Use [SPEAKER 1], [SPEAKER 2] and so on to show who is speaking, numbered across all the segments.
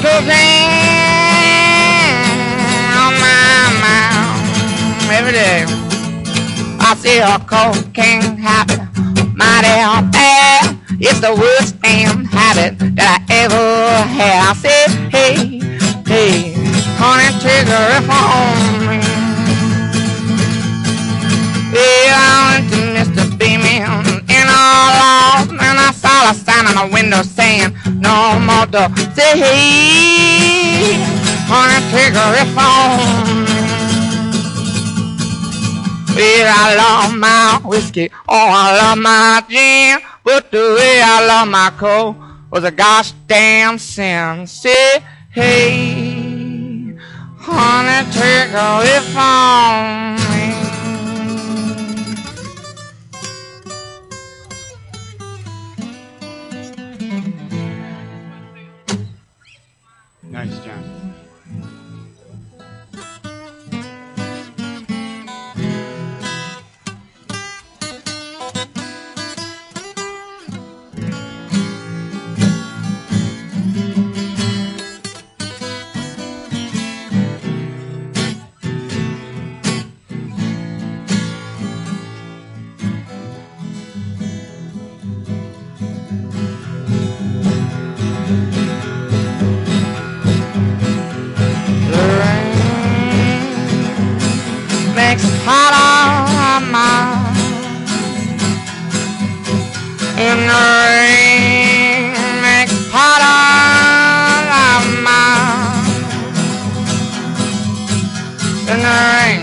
[SPEAKER 1] cocaine on my mind every day. I see a cocaine habit, mighty bad. It's the worst damn habit that I ever had. I said, hey, hey, honey, take a rip on me. Yeah, I went to Mr. Beaming in all off, and I saw a sign on the window saying, no more dough. Say, hey, honey, take a rip on me. Well, I love my whiskey, oh, I love my gin, but the way I love my coke was a gosh damn sin. Say, hey, honey, take a rip on me.
[SPEAKER 2] Nice, John.
[SPEAKER 1] Hot on my in the rain makes hot on my in the rain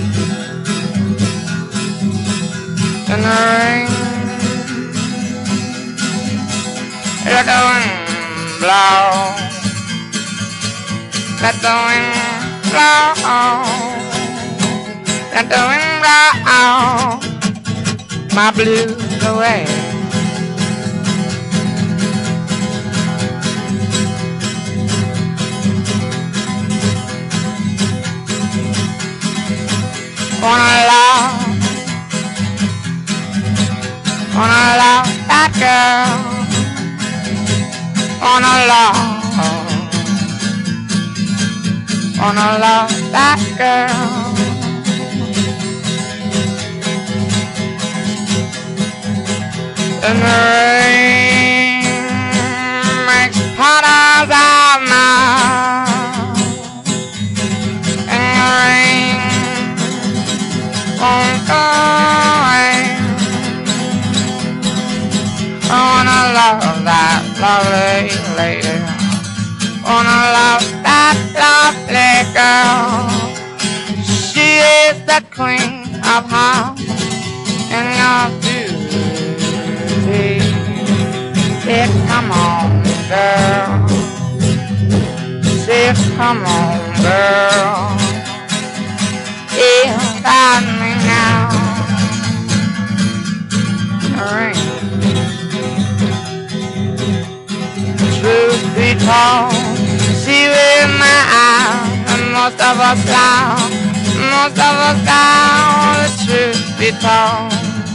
[SPEAKER 1] let the wind blow, let the wind blow. Let the wind blow my blues away. Wanna love that girl. Wanna love that girl. And the rain makes hot as our mouth. And the rain won't go away. I wanna love that lovely lady. Wanna love that lovely girl. She is the queen of hearts and your beauty. Say, come on, girl. Say, come on, girl. Inside me now. Ring. Truth be told, see with my eyes, and most of us lie. Most of us lie. The truth be told,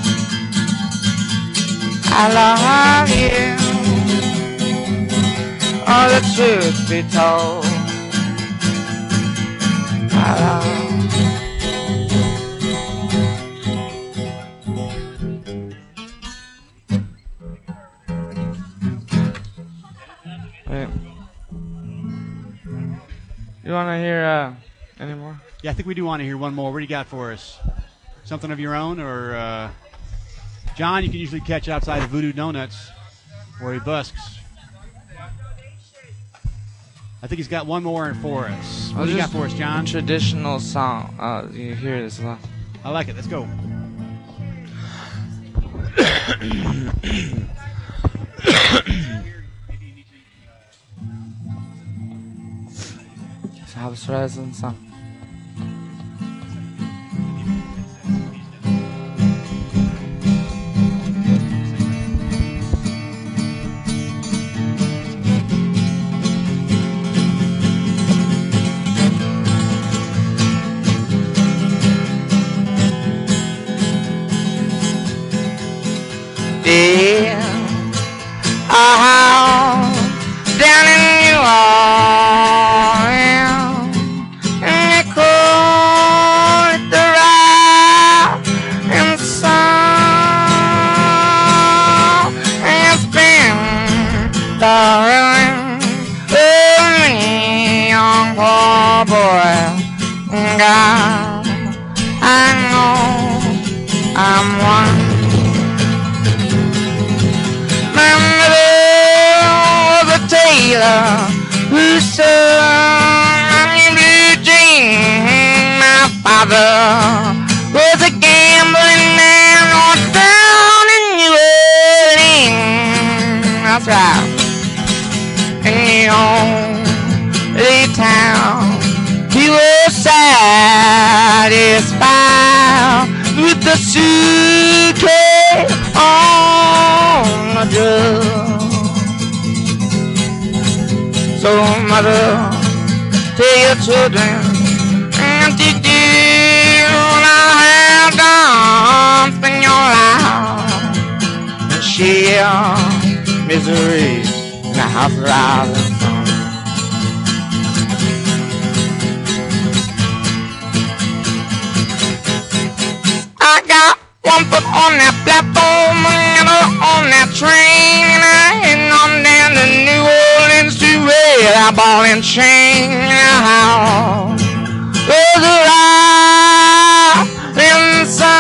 [SPEAKER 1] I love you. Oh, the truth be told, I love you.
[SPEAKER 3] Hey. You want to hear any more?
[SPEAKER 2] Yeah, I think we do want to hear one more. What do you got for us? Something of your own, or John? You can usually catch outside of Voodoo Donuts where he busks. I think he's got one more for us. What do you got for us, John?
[SPEAKER 3] Traditional song. You hear this a lot.
[SPEAKER 2] I like it. Let's go.
[SPEAKER 3] Herbstreisen song.
[SPEAKER 1] Yeah, down in New Orleans. darling, young poor boy. God, I know I'm one. My mother was a tailor who sold blue jeans. My father was a gambling man on down in New Orleans. That's right. In the old town, he was satisfied with the suitcase on the drug. So mother, tell your children and to do not have done, spend your life and share misery in the house of islands. I got one foot on that platform, another on that train, and I heading on down to New Orleans to wear that ball and chain. Now, there's a rising sun,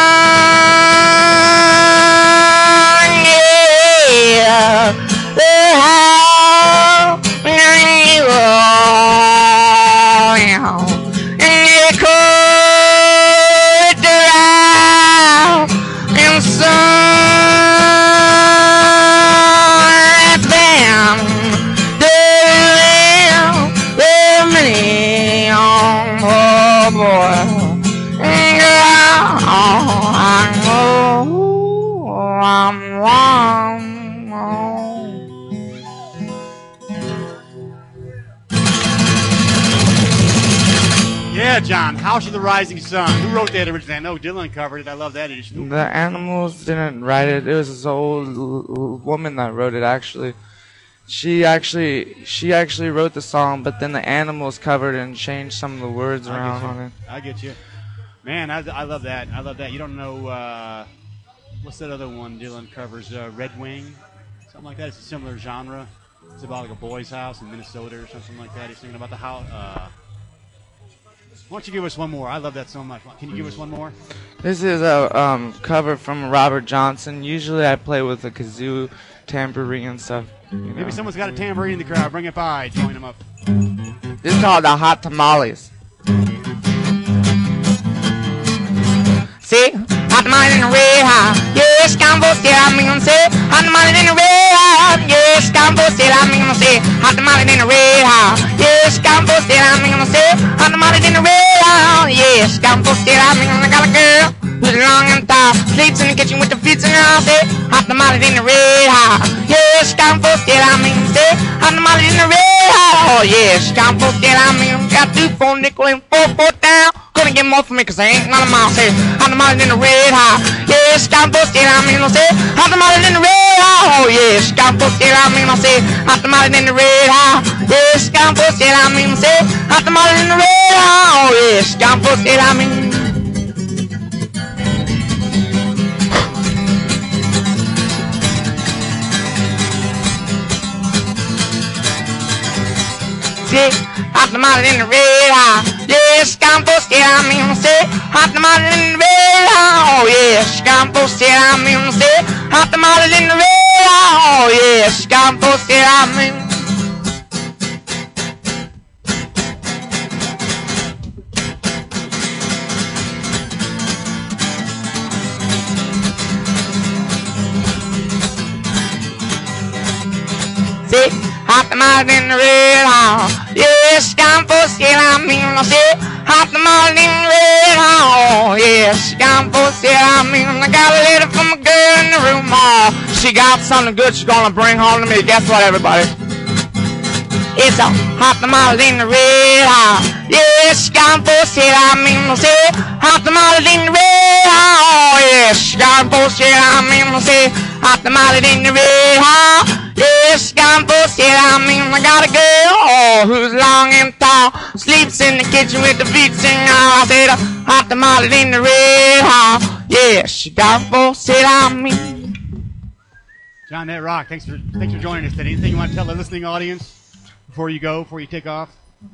[SPEAKER 1] yeah, the house in New Orleans, and they call it the and sun down the many oh boy, I know I'm wrong.
[SPEAKER 2] Yeah, John, House of the Rising Sun. Who wrote that originally? I know Dylan covered it. I love that.
[SPEAKER 3] The Animals didn't write it. It was this old woman that wrote it, actually. She actually wrote the song, but then the Animals covered it and changed some of the words around on it.
[SPEAKER 2] I get you. Man, I love that. I love that. You don't know, what's that other one Dylan covers? Red Wing? Something like that. It's a similar genre. It's about like a boy's house in Minnesota or something like that. He's thinking about the house. Why don't you give us one more? I love that so much. Can you give us one more?
[SPEAKER 3] This is a cover from Robert Johnson. Usually I play with a kazoo, tambourine and stuff.
[SPEAKER 2] Maybe someone's got a tambourine in the crowd. Bring it by. Join them up.
[SPEAKER 3] This is called the Hot Tamales.
[SPEAKER 1] See, hot tamales in the red hot. Yes, combo still I mean say. Hot tamales in the red hot. Yes, combo still I mean say. Hot tamales in the red hot. Yes, combo still I mean say. Hot tamales in the red hot. Yes, combo still I mean I got a girl who's long and tall, sleeps in the kitchen with the feet and all day. Hot tamales in the red hot. Yes, combo still I mean say. Hot tamales in the red hot. Oh yes, combo still I mean got 2 for nickel and 4 for down. Gonna get more from me cause I ain't none of mine. Say, hot tamales in the red hot. Yes, got busted, I mean, I say, hot tamales in the red hot. Oh, yes, got busted, I mean, I say, hot tamales in the red hot. Yes, got busted, I mean, I say, hot tamales in the red hot. Oh, yes, got busted, I mean. See, hot tamales in the red hot. Yes, campo still I mean say, hot tamales in the red hot. Oh yes, campo still I mean say, hot tamales in the red hot. Oh yes, campo still I mean. See, hot tamales in the red hot. Yes, campo still I mean I say, hot tamales in the red hot. Yes, campo still I mean I got a letter from a girl in the room. Oh, she got something good she's gonna bring home to me. Guess what, everybody? It's a hot tamales in the red hot. Yes, campo still I mean I say, hot tamales in the red hot. Yes, campo still I mean I say, hot tamales in the red hot. Yes, campo still I mean I got a girl, oh, who's long and tall, sleeps in the kitchen with the feet singing. I said, hot tamales in the red hot. Yes, campo still I mean.
[SPEAKER 2] John, that rock. Thanks for joining us today. Anything you want to tell the listening audience before you take off?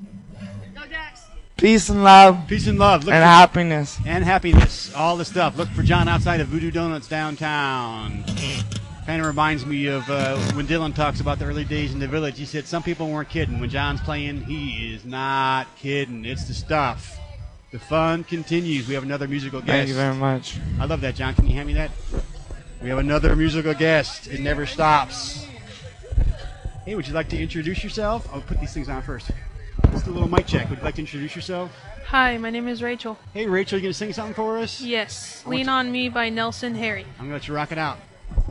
[SPEAKER 3] Peace and love.
[SPEAKER 2] Peace and love.
[SPEAKER 3] And happiness.
[SPEAKER 2] And happiness. All the stuff. Look for John outside of Voodoo Donuts downtown. Kind of reminds me of when Dylan talks about the early days in the village. He said some people weren't kidding. When John's playing, he is not kidding. It's the stuff. The fun continues. We have another musical guest.
[SPEAKER 3] Thank you very much.
[SPEAKER 2] I love that, John. Can you hand me that? We have another musical guest. It never stops. Hey, would you like to introduce yourself? I'll put these things on first. Let's do a little mic check. Would you like to introduce yourself?
[SPEAKER 4] Hi, my name is Rachel.
[SPEAKER 2] Hey, Rachel, you going to sing something for us?
[SPEAKER 4] Yes. Lean on Me by Nelson Harry.
[SPEAKER 2] I'm going to let you rock it out.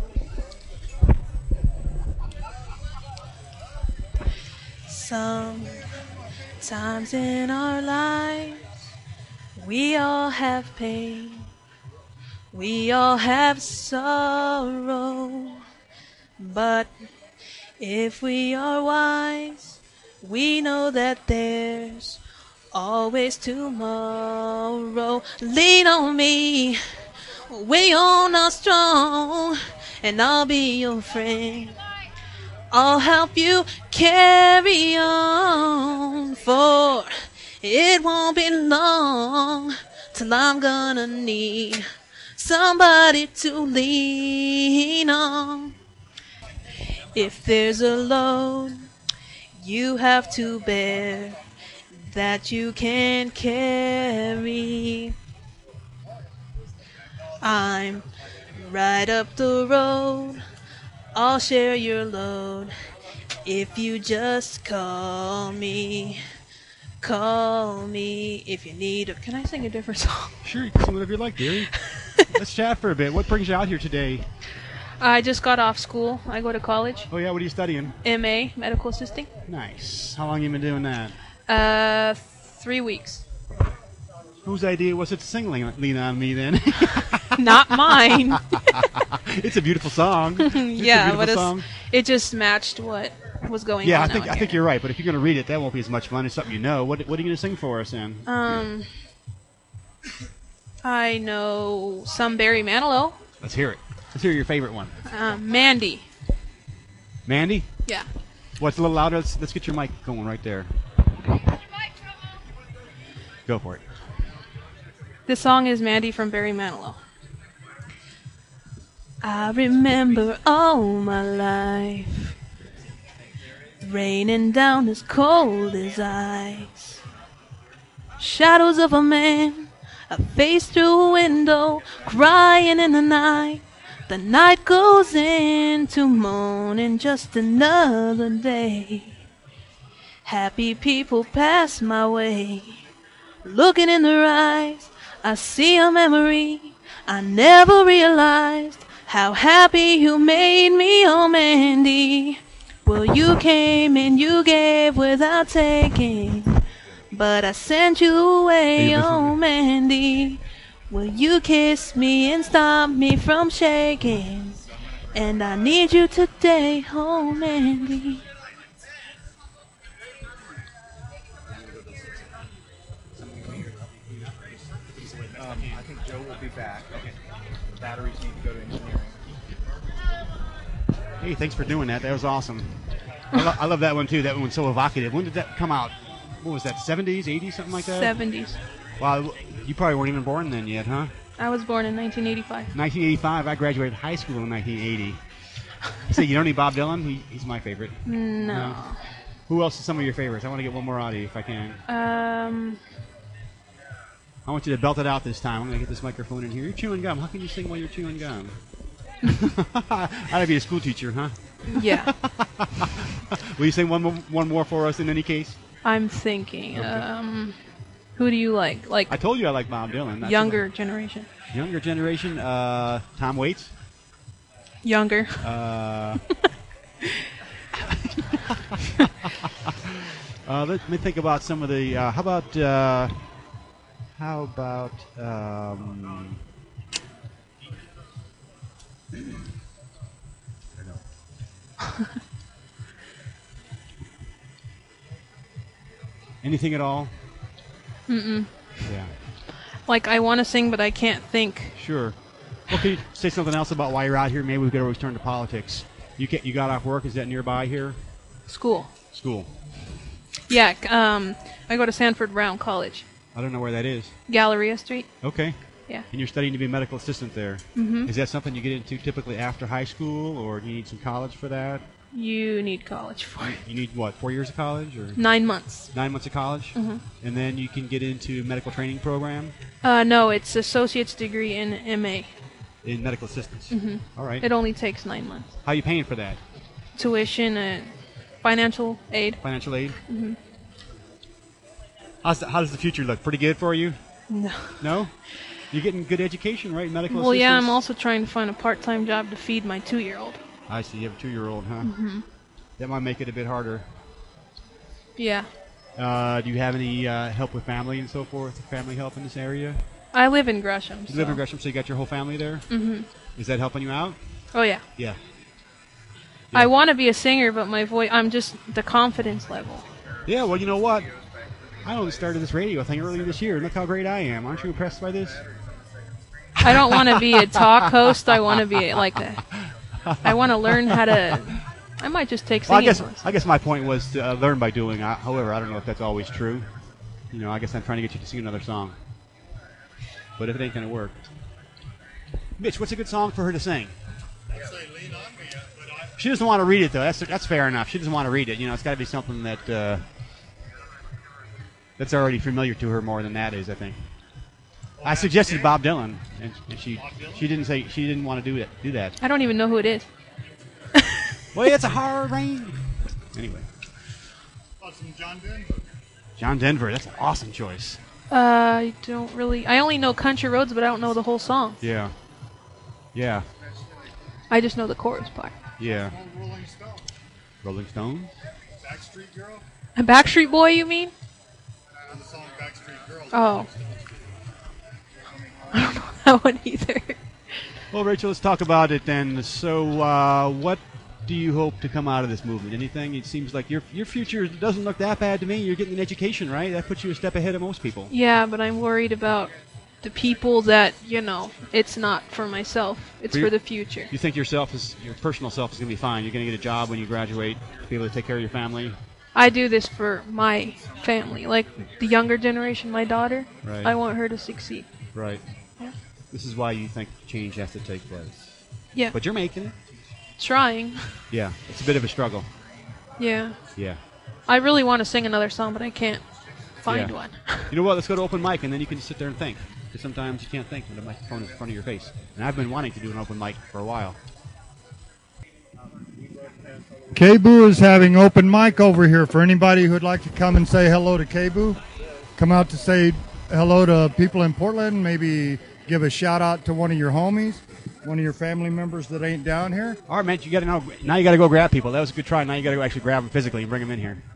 [SPEAKER 4] Sometimes in our lives, we all have pain. We all have sorrow. But if we are wise, we know that there's always tomorrow. Lean on me, we all are strong, and I'll be your friend. I'll help you carry on, for it won't be long till I'm gonna need somebody to lean on. If there's a load you have to bear that you can't carry, I'm right up the road. I'll share your load if you just call me. Call me if you need it. Can I sing a different song?
[SPEAKER 2] Sure, you can sing whatever you like, dearie. Let's chat for a bit. What brings you out here today?
[SPEAKER 4] I just got off school. I go to college.
[SPEAKER 2] Oh, yeah? What are you studying?
[SPEAKER 4] MA, medical assisting.
[SPEAKER 2] Nice. How long you been doing that?
[SPEAKER 4] 3 weeks.
[SPEAKER 2] Whose idea was it to sing Lean On Me, then?
[SPEAKER 4] Not mine.
[SPEAKER 2] It's a beautiful song.
[SPEAKER 4] Yeah, but it just matched what was going on.
[SPEAKER 2] Yeah, I think you're right. But if you're going to read it, that won't be as much fun. It's something you know. What are you going to sing for us, then?
[SPEAKER 4] I know some Barry Manilow.
[SPEAKER 2] Let's hear it. Let's hear your favorite one.
[SPEAKER 4] Mandy.
[SPEAKER 2] Mandy?
[SPEAKER 4] Yeah.
[SPEAKER 2] What's a little louder? Let's get your mic going right there. Go for it.
[SPEAKER 4] This song is Mandy from Barry Manilow. I remember all my life raining down as cold as ice. Shadows of a man, a face through a window, crying in the night. The night goes into morning, just another day. Happy people pass my way, looking in their eyes. I see a memory. I never realized how happy you made me, oh Mandy. Well, you came and you gave without taking, but I sent you away, oh Mandy. Will you kiss me and stop me from shaking? And I need you today, oh Mandy.
[SPEAKER 5] I think Joe will be back. Okay. The batteries need to go to engineering.
[SPEAKER 2] Hey, thanks for doing that. That was awesome. I love that one, too. That one's so evocative. When did that come out? What was that, 70s, 80s, something like that?
[SPEAKER 4] 70s.
[SPEAKER 2] Wow, you probably weren't even born then yet, huh?
[SPEAKER 4] I was born in 1985.
[SPEAKER 2] 1985. I graduated high school in 1980. So you know any Bob Dylan? He's my favorite.
[SPEAKER 4] No.
[SPEAKER 2] Who else is some of your favorites? I want to get one more out of you if I can. I want you to belt it out this time. I'm going to get this microphone in here. You're chewing gum. How can you sing while you're chewing gum? I'd be a school teacher, huh?
[SPEAKER 4] Yeah.
[SPEAKER 2] Will you sing one more for us in any case?
[SPEAKER 4] I'm thinking.
[SPEAKER 2] Okay.
[SPEAKER 4] Who do you like? Like
[SPEAKER 2] I told you I like Bob Dylan. That's
[SPEAKER 4] younger generation.
[SPEAKER 2] Younger generation. Tom Waits.
[SPEAKER 4] Younger.
[SPEAKER 2] Let me think about some of the. How about? Anything at all?
[SPEAKER 4] Mm-mm.
[SPEAKER 2] Yeah.
[SPEAKER 4] Like, I want to sing, but I can't think.
[SPEAKER 2] Sure. Well, can you say something else about why you're out here? Maybe we could always turn to politics. You got off work. Is that nearby here?
[SPEAKER 4] School.
[SPEAKER 2] School.
[SPEAKER 4] Yeah, I go to Sanford Brown College.
[SPEAKER 2] I don't know where that is.
[SPEAKER 4] Galleria Street.
[SPEAKER 2] Okay.
[SPEAKER 4] Yeah.
[SPEAKER 2] And you're studying to be a medical assistant there.
[SPEAKER 4] Mm-hmm.
[SPEAKER 2] Is that something you get into typically after high school, or do you need some college for that?
[SPEAKER 4] You need college for it.
[SPEAKER 2] You need what? 4 years of college, or
[SPEAKER 4] 9 months.
[SPEAKER 2] 9 months of college, and then you can get into medical training program
[SPEAKER 4] No, it's associate's degree in MA.
[SPEAKER 2] in medical assistance. All right.
[SPEAKER 4] It only takes 9 months.
[SPEAKER 2] How are you paying for that?
[SPEAKER 4] Tuition and financial aid.
[SPEAKER 2] Financial aid. How does the future look? Pretty good for you?
[SPEAKER 4] No.
[SPEAKER 2] No? You're getting good education, right? Medical
[SPEAKER 4] Well, yeah, I'm
[SPEAKER 2] assistance?
[SPEAKER 4] also trying to find a part-time job to feed my 2-year-old.
[SPEAKER 2] I see. You have a 2-year-old, huh? That might make it a bit harder.
[SPEAKER 4] Yeah.
[SPEAKER 2] Do you have any help with family and so forth? Family help in this area?
[SPEAKER 4] I live in Gresham.
[SPEAKER 2] You live in Gresham, so you got your whole family there? Is that helping you out?
[SPEAKER 4] Oh, yeah.
[SPEAKER 2] Yeah.
[SPEAKER 4] I want to be a singer, but my voice, I'm just the confidence level.
[SPEAKER 2] Yeah, well, you know what? I only started this radio thing earlier this year. Look how great I am. Aren't you impressed by this?
[SPEAKER 4] I don't want to be a talk host. I want to be like I want to learn how to. I might just take
[SPEAKER 2] Well,
[SPEAKER 4] singing.
[SPEAKER 2] I guess my point was to learn by doing. However, I don't know if that's always true. You know, I guess I'm trying to get you to sing another song. But if it ain't going to work. Mitch, what's a good song for her to sing? She doesn't want to read it, though. That's fair enough. She doesn't want to read it. You know, it's got to be something that that's already familiar to her more than that is, I think. I suggested Bob Dylan, and she didn't want to do that.
[SPEAKER 4] I don't even know who it is.
[SPEAKER 2] Well, it's a hard rain. Anyway.
[SPEAKER 5] John Denver.
[SPEAKER 2] John Denver, that's an awesome choice.
[SPEAKER 4] I don't really. I only know Country Roads, but I don't know the whole song.
[SPEAKER 2] Yeah. Yeah.
[SPEAKER 4] I just know the chorus part.
[SPEAKER 2] Yeah.
[SPEAKER 5] Rolling Stone.
[SPEAKER 2] Rolling Stones?
[SPEAKER 5] Backstreet Girl.
[SPEAKER 4] A Backstreet Boy, you mean?
[SPEAKER 5] The song Backstreet Girl.
[SPEAKER 4] Oh. I don't know that one either.
[SPEAKER 2] Well, Rachel, let's talk about it then. So, what do you hope to come out of this movement? Anything? It seems like your future doesn't look that bad to me. You're getting an education, right? That puts you a step ahead of most people.
[SPEAKER 4] Yeah, but I'm worried about the people that, it's not for myself. It's for the future.
[SPEAKER 2] You think your personal self is going to be fine. You're going to get a job when you graduate, be able to take care of your family.
[SPEAKER 4] I do this for my family, like the younger generation, my daughter.
[SPEAKER 2] Right.
[SPEAKER 4] I want her to succeed.
[SPEAKER 2] Right.
[SPEAKER 4] Yeah.
[SPEAKER 2] This is why you think change has to take place.
[SPEAKER 4] Yeah.
[SPEAKER 2] But you're making it.
[SPEAKER 4] Trying.
[SPEAKER 2] Yeah. It's a bit of a struggle.
[SPEAKER 4] Yeah.
[SPEAKER 2] Yeah.
[SPEAKER 4] I really want to sing another song, but I can't find
[SPEAKER 2] Yeah.
[SPEAKER 4] one.
[SPEAKER 2] You know what? Let's go to open mic, and then you can just sit there and think. Because sometimes you can't think when the microphone is in front of your face. And I've been wanting to do an open mic for a while.
[SPEAKER 6] KBOO is having open mic over here for anybody who'd like to come and say hello to KBOO. Come out to say hello to people in Portland, maybe give a shout out to one of your homies, one of your family members that ain't down here.
[SPEAKER 2] All right, man. Now you got to go grab people. That was a good try. Now you got to go actually grab them physically and bring them in here.